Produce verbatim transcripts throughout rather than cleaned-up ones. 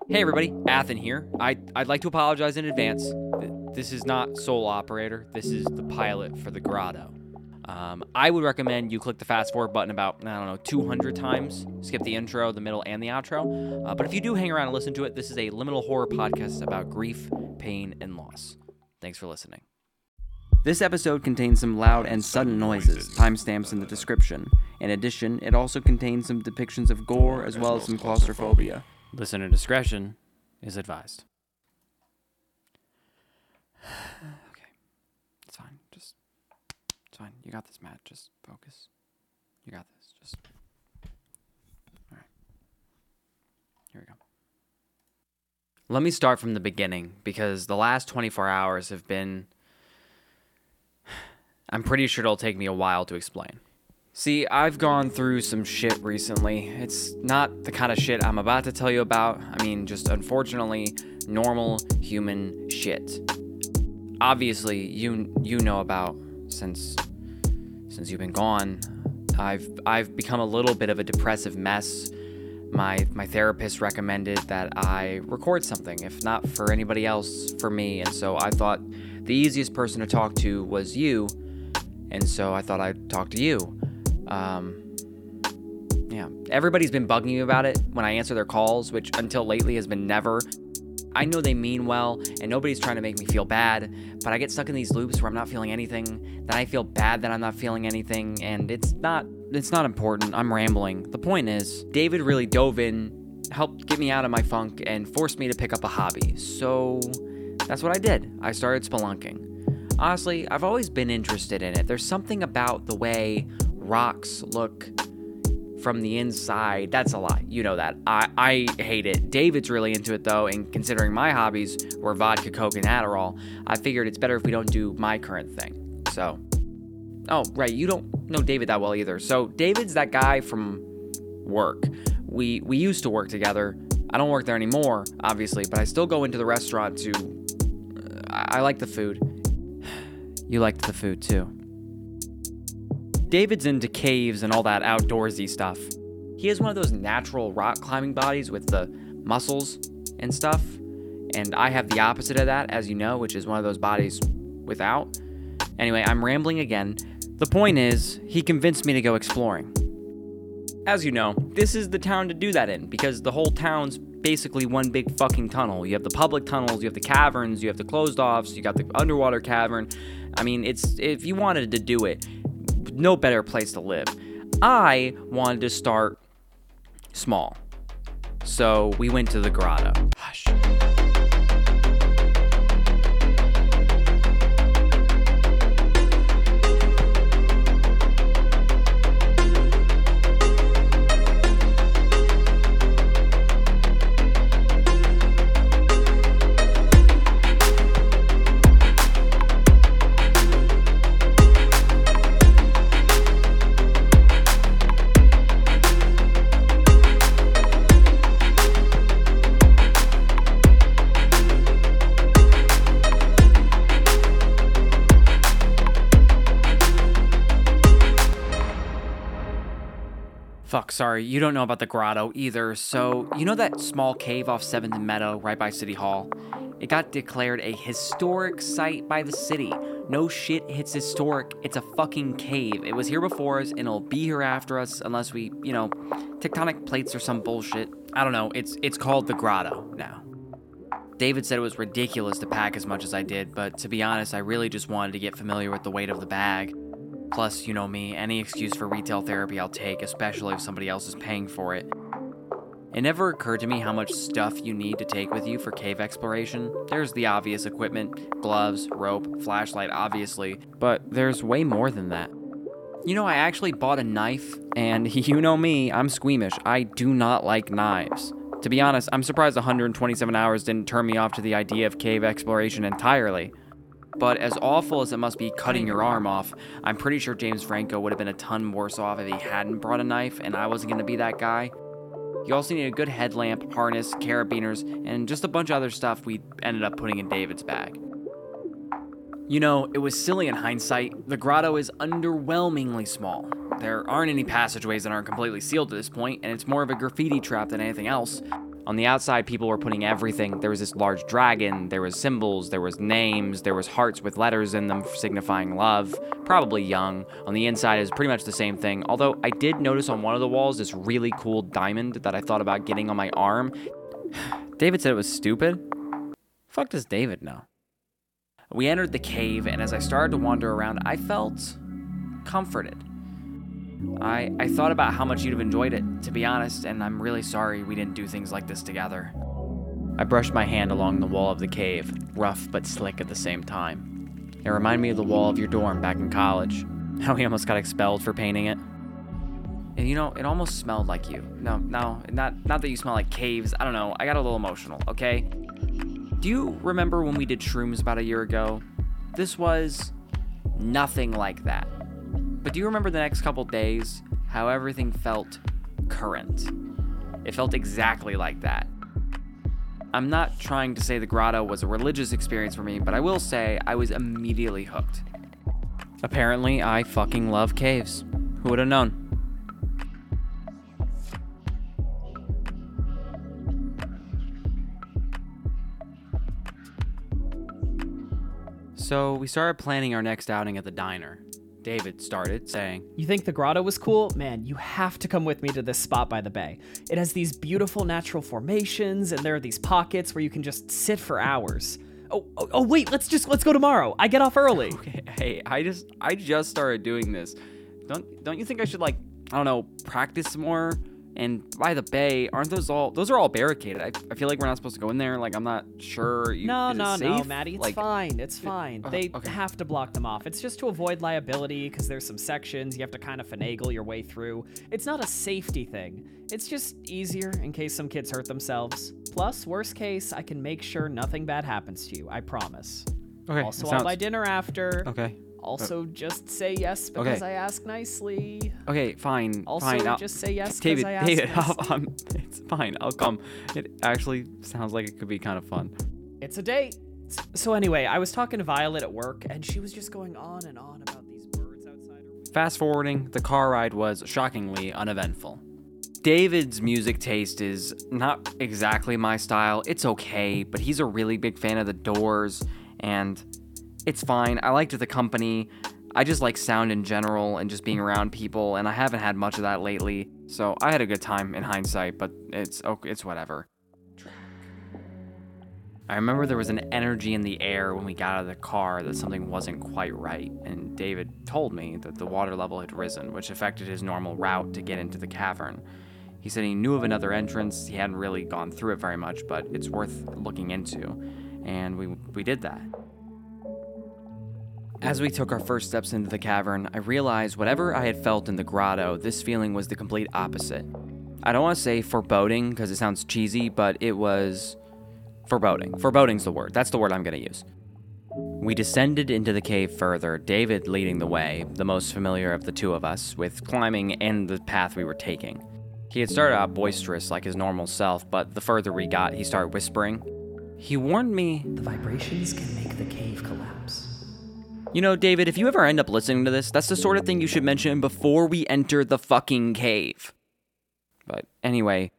Hey everybody, Athen here. I, I'd like to apologize in advance. This is not Soul Operator, this is the pilot for the Grotto. Um, I would recommend you click the fast forward button about, I don't know, two hundred times. Skip the intro, the middle, and the outro. Uh, but if you do hang around and listen to it, this is a liminal horror podcast about grief, pain, and loss. Thanks for listening. This episode contains some loud and sudden noises, timestamps in the description. In addition, it also contains some depictions of gore as well as some claustrophobia. Listener discretion is advised. Okay. It's fine. Just, it's fine. You got this, Matt. Just focus. You got this. Just, all right. Here we go. Let me start from the beginning, because the last twenty-four hours have been, I'm pretty sure it'll take me a while to explain. See, I've gone through some shit recently. It's not the kind of shit I'm about to tell you about. I mean, just unfortunately, normal human shit. Obviously, you you know about since since you've been gone. I've I've become a little bit of a depressive mess. My my therapist recommended that I record something, if not for anybody else, for me. And so I thought the easiest person to talk to was you. And so I thought I'd talk to you. Um, yeah, everybody's been bugging me about it when I answer their calls, which until lately has been never. I know they mean well, and nobody's trying to make me feel bad, but I get stuck in these loops where I'm not feeling anything, then I feel bad that I'm not feeling anything, and it's not, it's not important. I'm rambling. The point is, David really dove in, helped get me out of my funk, and forced me to pick up a hobby. So that's what I did. I started spelunking. Honestly, I've always been interested in it. There's something about the way rocks look from the inside. That's a lie. You know that. I, I hate it. David's really into it, though, and considering my hobbies were vodka, Coke, and Adderall, I figured it's better if we don't do my current thing. So, oh, right, you don't know David that well either. So, David's that guy from work. We, we used to work together. I don't work there anymore, obviously, but I still go into the restaurant to... Uh, I, I like the food. You liked the food, too. David's into caves and all that outdoorsy stuff. He has one of those natural rock climbing bodies with the muscles and stuff, and I have the opposite of that, as you know, which is one of those bodies without. Anyway, I'm rambling again. The point is, he convinced me to go exploring. As you know, this is the town to do that in, because the whole town's basically one big fucking tunnel. You have the public tunnels, you have the caverns, you have the closed offs, you got the underwater cavern. I mean, it's if you wanted to do it, no better place to live. I wanted to start small. So we went to the Grotto. Hush. Fuck, sorry, you don't know about the Grotto either. So, you know that small cave off seventh and Meadow right by City Hall? It got declared a historic site by the city. No shit, it's historic. It's a fucking cave. It was here before us, and it'll be here after us unless we, you know, tectonic plates or some bullshit. I don't know, it's it's called the Grotto now. David said it was ridiculous to pack as much as I did, but to be honest, I really just wanted to get familiar with the weight of the bag. Plus, you know me, any excuse for retail therapy I'll take, especially if somebody else is paying for it. It never occurred to me how much stuff you need to take with you for cave exploration. There's the obvious equipment, gloves, rope, flashlight, obviously, but there's way more than that. You know, I actually bought a knife, and you know me, I'm squeamish. I do not like knives. To be honest, I'm surprised one hundred twenty-seven hours didn't turn me off to the idea of cave exploration entirely. But as awful as it must be cutting your arm off, I'm pretty sure James Franco would have been a ton worse off if he hadn't brought a knife and I wasn't going to be that guy. You also need a good headlamp, harness, carabiners, and just a bunch of other stuff we ended up putting in David's bag. You know, it was silly in hindsight. The grotto is underwhelmingly small. There aren't any passageways that aren't completely sealed at this point, and it's more of a graffiti trap than anything else. On the outside, people were putting everything. There was this large dragon, there was symbols, there was names, there was hearts with letters in them signifying love, probably young. On the inside is pretty much the same thing, although I did notice on one of the walls this really cool diamond that I thought about getting on my arm. David said it was stupid. Fuck does David know? We entered the cave, and as I started to wander around, I felt comforted. I, I thought about how much you'd have enjoyed it, to be honest, and I'm really sorry we didn't do things like this together. I brushed my hand along the wall of the cave, rough but slick at the same time. It reminded me of the wall of your dorm back in college, how we almost got expelled for painting it. And you know, it almost smelled like you. No, no, not, not that you smell like caves, I don't know, I got a little emotional, okay? Do you remember when we did shrooms about a year ago? This was nothing like that. But do you remember the next couple days, how everything felt current? It felt exactly like that. I'm not trying to say the grotto was a religious experience for me, but I will say I was immediately hooked. Apparently, I fucking love caves. Who would have known? So we started planning our next outing at the diner. David started saying, "You think the grotto was cool? Man, you have to come with me to this spot by the bay. It has these beautiful natural formations, and there are these pockets where you can just sit for hours. Oh, oh, oh wait, let's just, let's go tomorrow. I get off early." Okay, hey, I just, I just started doing this. Don't, don't you think I should, like, I don't know, practice more? And by the bay, aren't those all, those are all barricaded. I, I feel like we're not supposed to go in there. Like, I'm not sure. You, No, is it no, safe? no, Maddie, it's Like, fine, it's fine. uh, They okay. have to block them off. It's just to avoid liability, because there's some sections you have to kind of finagle your way through. It's not a safety thing. It's just easier in case some kids hurt themselves. Plus, worst case, I can make sure nothing bad happens to you, I promise. Okay, Also, it I'll sounds- buy dinner after. Okay. Also, just say yes because Okay. I ask nicely. Okay, fine. Also, fine. I'll- just say yes because David, I ask David, I'll, nicely. I'm, it's fine. I'll come. It actually sounds like it could be kind of fun. It's a date. S- So anyway, I was talking to Violet at work, and she was just going on and on about these birds outside her. Fast forwarding, the car ride was shockingly uneventful. David's music taste is not exactly my style. It's okay, but he's a really big fan of the Doors, and it's fine. I liked the company. I just like sound in general and just being around people, and I haven't had much of that lately. So I had a good time in hindsight, but it's okay, it's whatever. I remember there was an energy in the air when we got out of the car that something wasn't quite right, and David told me that the water level had risen, which affected his normal route to get into the cavern. He said he knew of another entrance. He hadn't really gone through it very much, but it's worth looking into, and we we did that. As we took our first steps into the cavern, I realized whatever I had felt in the grotto, this feeling was the complete opposite. I don't want to say foreboding because it sounds cheesy, but it was foreboding. Foreboding's the word. That's the word I'm going to use. We descended into the cave further, David leading the way, the most familiar of the two of us, with climbing and the path we were taking. He had started out boisterous like his normal self, but the further we got, he started whispering. He warned me, The vibrations can make the cave collapse. you know, David, if you ever end up listening to this, that's the sort of thing you should mention before we enter the fucking cave. But anyway,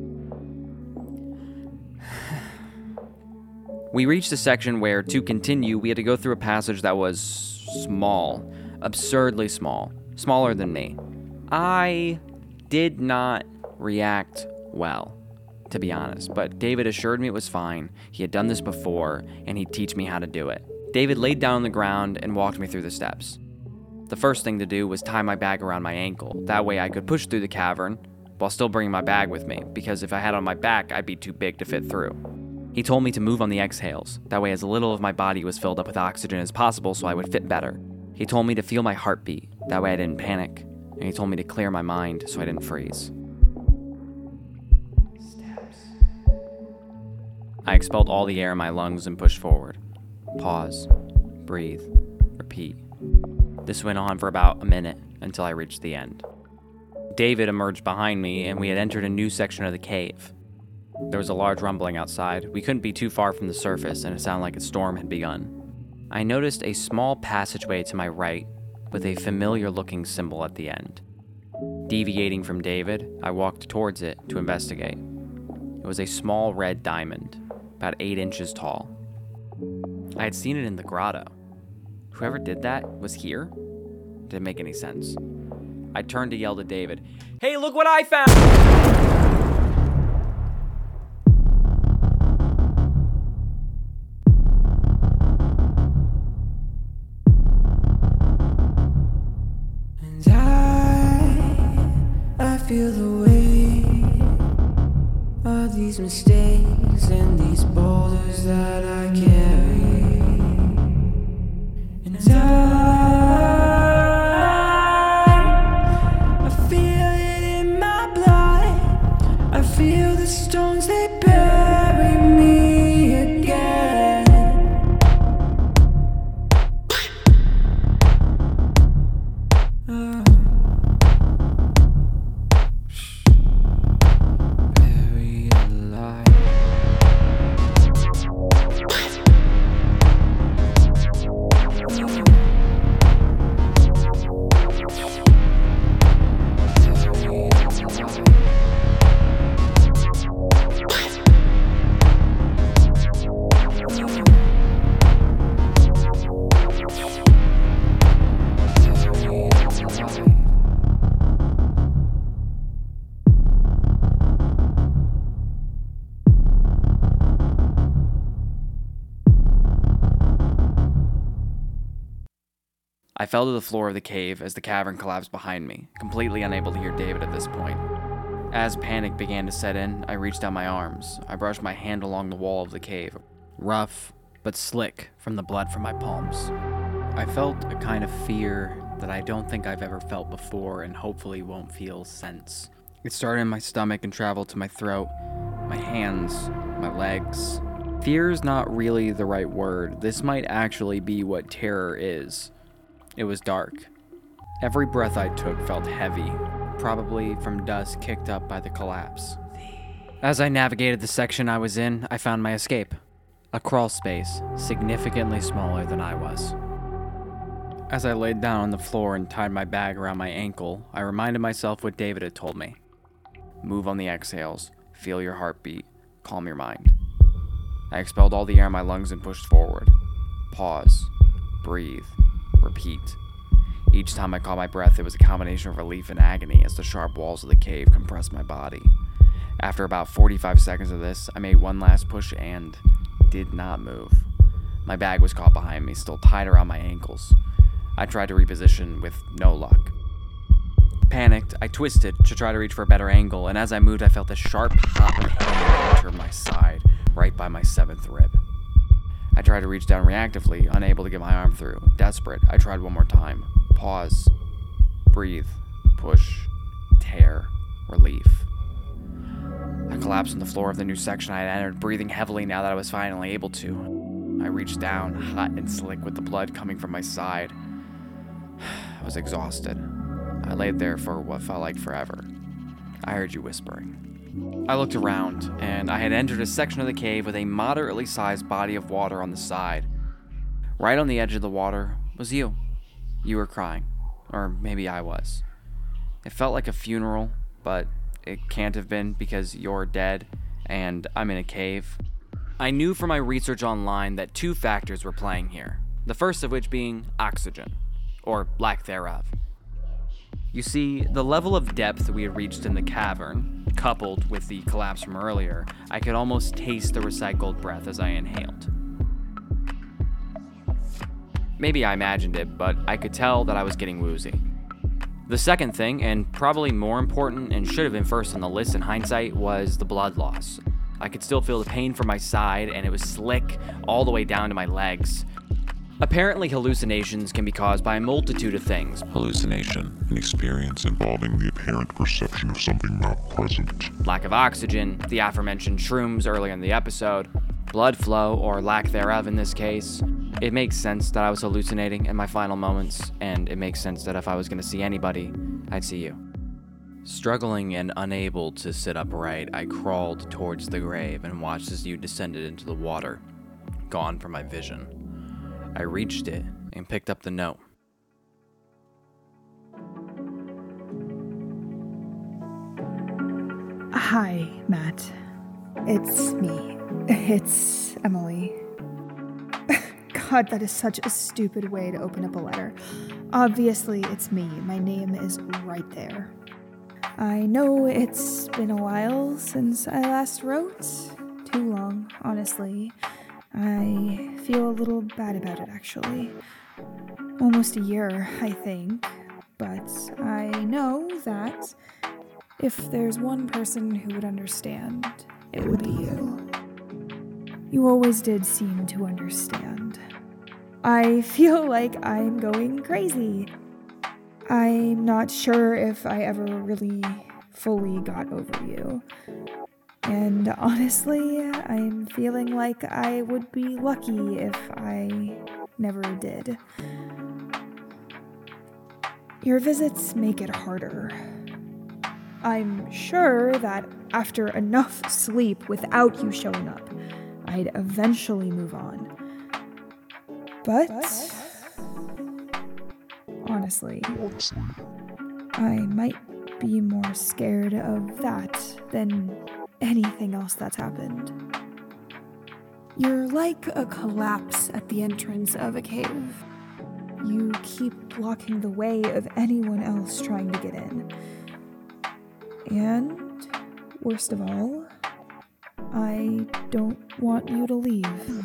we reached a section where, to continue, we had to go through a passage that was small, absurdly small, smaller than me. I did not react well, to be honest, but David assured me it was fine. He had done this before, and he'd teach me how to do it. David laid down on the ground and walked me through the steps. The first thing to do was tie my bag around my ankle. That way I could push through the cavern while still bringing my bag with me, because if I had it on my back, I'd be too big to fit through. He told me to move on the exhales. That way as little of my body was filled up with oxygen as possible so I would fit better. He told me to feel my heartbeat. That way I didn't panic. And he told me to clear my mind so I didn't freeze. Steps. I expelled all the air in my lungs and pushed forward. Pause. Breathe. Repeat. This went on for about a minute until I reached the end. David emerged behind me and we had entered a new section of the cave. There was a large rumbling outside. We couldn't be too far from the surface and it sounded like a storm had begun. I noticed a small passageway to my right with a familiar looking symbol at the end. Deviating from David, I walked towards it to investigate. It was a small red diamond, about eight inches tall. I had seen it in the grotto. Whoever did that was here? Didn't make any sense. I turned to yell to David, "Hey, look what I found!" And I, I feel the weight of these mistakes and these boulders that I carry. And I, I feel it in my blood. I feel the stones, they bury me again. Oh. Buried alive. I fell to the floor of the cave as the cavern collapsed behind me, completely unable to hear David at this point. As panic began to set in, I reached out my arms. I brushed my hand along the wall of the cave, rough but slick from the blood from my palms. I felt a kind of fear that I don't think I've ever felt before and hopefully won't feel since. It started in my stomach and traveled to my throat, my hands, my legs. Fear is not really the right word. This might actually be what terror is. It was dark. Every breath I took felt heavy, probably from dust kicked up by the collapse. As I navigated the section I was in, I found my escape. A crawl space, significantly smaller than I was. As I laid down on the floor and tied my bag around my ankle, I reminded myself what David had told me. Move on the exhales, feel your heartbeat, calm your mind. I expelled all the air in my lungs and pushed forward. Pause, breathe, repeat. Each time I caught my breath, it was a combination of relief and agony as the sharp walls of the cave compressed my body. After about forty-five seconds of this, I made one last push and did not move. My bag was caught behind me, still tied around my ankles. I tried to reposition with no luck. Panicked, I twisted to try to reach for a better angle, and as I moved, I felt a sharp, hot pain enter my side, right by my seventh rib. I tried to reach down reactively, unable to get my arm through. Desperate, I tried one more time. Pause. Breathe. Push. Tear. Relief. I collapsed on the floor of the new section I had entered, breathing heavily now that I was finally able to. I reached down, hot and slick with the blood coming from my side. I was exhausted. I laid there for what felt like forever. I heard you whispering. I looked around, and I had entered a section of the cave with a moderately sized body of water on the side. Right on the edge of the water was you. You were crying. Or maybe I was. It felt like a funeral, but it can't have been because you're dead, and I'm in a cave. I knew from my research online that two factors were playing here, the first of which being oxygen, or lack thereof. You see, the level of depth we had reached in the cavern, coupled with the collapse from earlier, I could almost taste the recycled breath as I inhaled. Maybe I imagined it, but I could tell that I was getting woozy. The second thing, and probably more important and should have been first on the list in hindsight, was the blood loss. I could still feel the pain from my side, and it was slick all the way down to my legs. Apparently, hallucinations can be caused by a multitude of things. Hallucination, an experience involving the apparent perception of something not present. Lack of oxygen, the aforementioned shrooms earlier in the episode, blood flow, or lack thereof in this case. It makes sense that I was hallucinating in my final moments, and it makes sense that if I was going to see anybody, I'd see you. Struggling and unable to sit upright, I crawled towards the grave and watched as you descended into the water, gone from my vision. I reached it and picked up the note. Hi, Matt. It's me. It's Emily. God, that is such a stupid way to open up a letter. Obviously, it's me. My name is right there. I know it's been a while since I last wrote. Too long, honestly. I feel a little bad about it, actually. Almost a year, I think. But I know that if there's one person who would understand, it would be you. You always did seem to understand. I feel like I'm going crazy. I'm not sure if I ever really fully got over you. And honestly, I'm feeling like I would be lucky if I never did. Your visits make it harder. I'm sure that after enough sleep without you showing up, I'd eventually move on. But, honestly, I might be more scared of that than anything else that's happened. You're like a collapse at the entrance of a cave. You keep blocking the way of anyone else trying to get in. And, worst of all, I don't want you to leave.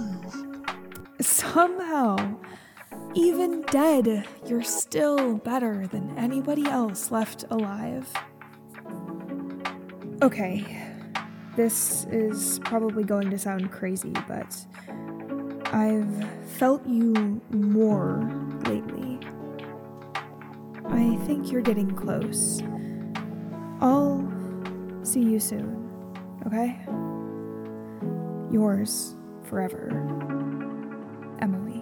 Somehow, even dead, you're still better than anybody else left alive. Okay, this is probably going to sound crazy, but I've felt you more lately. I think you're getting close. I'll see you soon, okay? Yours forever, Emily.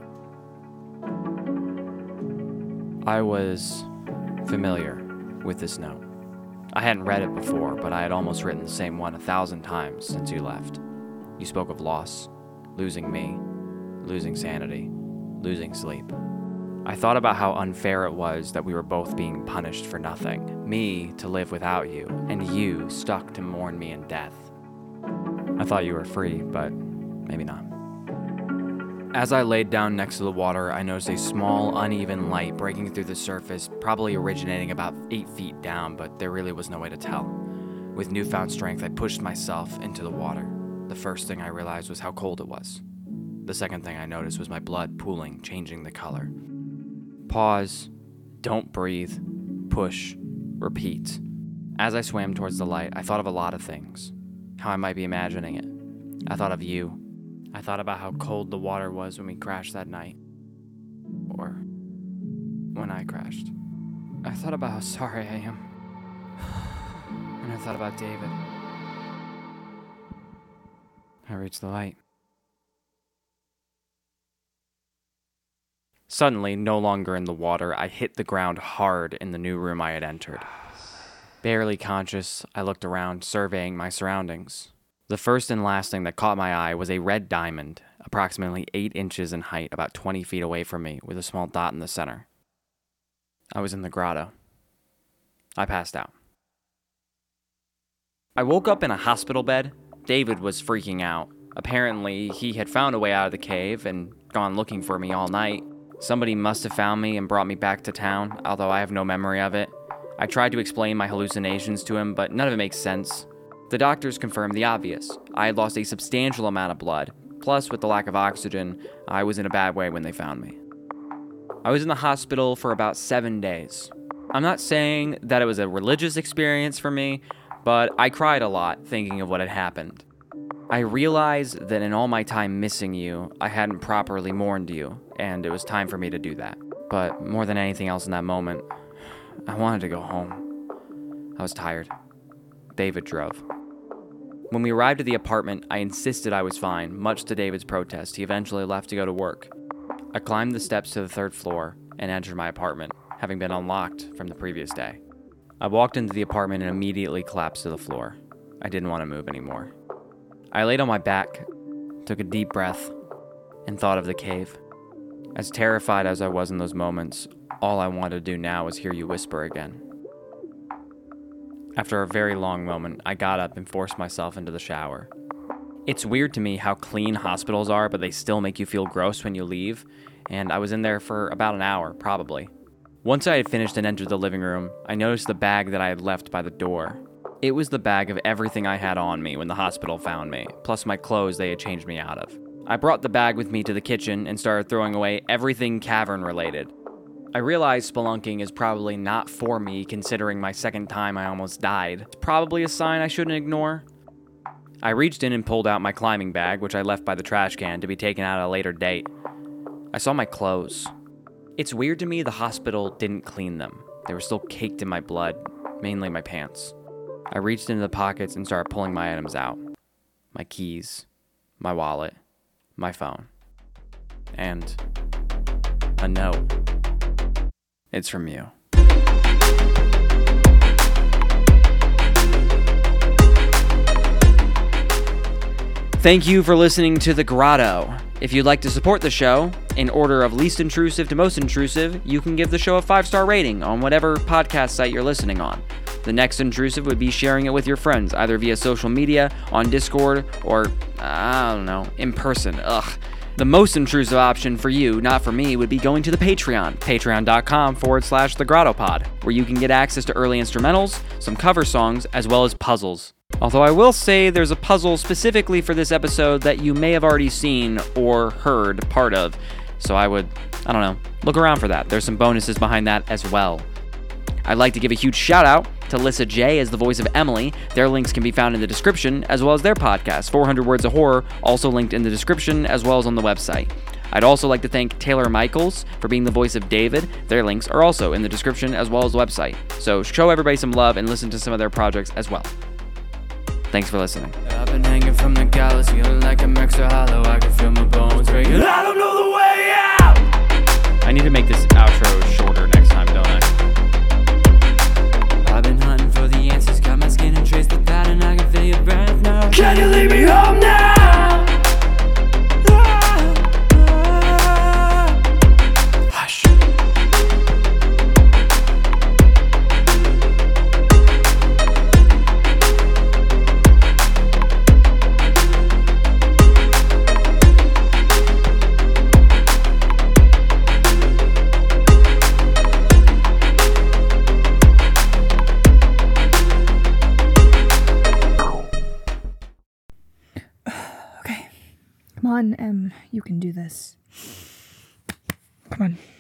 I was familiar with this note. I hadn't read it before, but I had almost written the same one a thousand times since you left. You spoke of loss, losing me, losing sanity, losing sleep. I thought about how unfair it was that we were both being punished for nothing. Me to live without you, and you stuck to mourn me in death. I thought you were free, but maybe not. As I laid down next to the water, I noticed a small, uneven light breaking through the surface, probably originating about eight feet down, but there really was no way to tell. With newfound strength, I pushed myself into the water. The first thing I realized was how cold it was. The second thing I noticed was my blood pooling, changing the color. Pause, don't breathe, push, repeat. As I swam towards the light, I thought of a lot of things. How I might be imagining it. I thought of you. I thought about how cold the water was when we crashed that night. Or when I crashed. I thought about how sorry I am. And I thought about David. I reached the light. Suddenly, no longer in the water, I hit the ground hard in the new room I had entered. Barely conscious, I looked around, surveying my surroundings. The first and last thing that caught my eye was a red diamond, approximately eight inches in height, about twenty feet away from me, with a small dot in the center. I was in the grotto. I passed out. I woke up in a hospital bed. David was freaking out. Apparently, he had found a way out of the cave and gone looking for me all night. Somebody must have found me and brought me back to town, although I have no memory of it. I tried to explain my hallucinations to him, but none of it makes sense. The doctors confirmed the obvious. I had lost a substantial amount of blood. Plus, with the lack of oxygen, I was in a bad way when they found me. I was in the hospital for about seven days. I'm not saying that it was a religious experience for me, but I cried a lot thinking of what had happened. I realized that in all my time missing you, I hadn't properly mourned you, and it was time for me to do that. But more than anything else in that moment, I wanted to go home. I was tired. David drove. When we arrived at the apartment, I insisted I was fine, much to David's protest. He eventually left to go to work. I climbed the steps to the third floor and entered my apartment, having been unlocked from the previous day. I walked into the apartment and immediately collapsed to the floor. I didn't want to move anymore. I laid on my back, took a deep breath, and thought of the cave. As terrified as I was in those moments, all I wanted to do now was hear you whisper again. After a very long moment, I got up and forced myself into the shower. It's weird to me how clean hospitals are, but they still make you feel gross when you leave, and I was in there for about an hour, probably. Once I had finished and entered the living room, I noticed the bag that I had left by the door. It was the bag of everything I had on me when the hospital found me, plus my clothes they had changed me out of. I brought the bag with me to the kitchen and started throwing away everything cavern-related. I realized spelunking is probably not for me, considering my second time I almost died. It's probably a sign I shouldn't ignore. I reached in and pulled out my climbing bag, which I left by the trash can to be taken out at a later date. I saw my clothes. It's weird to me the hospital didn't clean them. They were still caked in my blood, mainly my pants. I reached into the pockets and started pulling my items out. My keys, my wallet, my phone, and a note. It's from you. Thank you for listening to The Grotto. If you'd like to support the show, in order of least intrusive to most intrusive, you can give the show a five-star rating on whatever podcast site you're listening on. The next intrusive would be sharing it with your friends, either via social media, on Discord, or, I don't know, in person. Ugh. The most intrusive option for you, not for me, would be going to the Patreon, patreon.com forward slash the Grotto Pod, where you can get access to early instrumentals, some cover songs, as well as puzzles. Although I will say there's a puzzle specifically for this episode that you may have already seen or heard part of, so I would, I don't know, look around for that. There's some bonuses behind that as well. I'd like to give a huge shout out to Lissa J as the voice of Emily. Their links can be found in the description, as well as their podcast, four hundred Words of Horror, also linked in the description, as well as on the website. I'd also like to thank Taylor Michaels for being the voice of David. Their links are also in the description, as well as the website. So show everybody some love and listen to some of their projects as well. Thanks for listening. I've been hanging from the gallows, feeling like I'm extra hollow. I can feel my bones breaking. I don't know the way out. I need to make this outro shorter next time, don't I? I've been hunting for the answers, cut my skin and trace the pattern. I can feel your breath now. Can you leave me home now? Hush. Come on, Em, you can do this. Come on.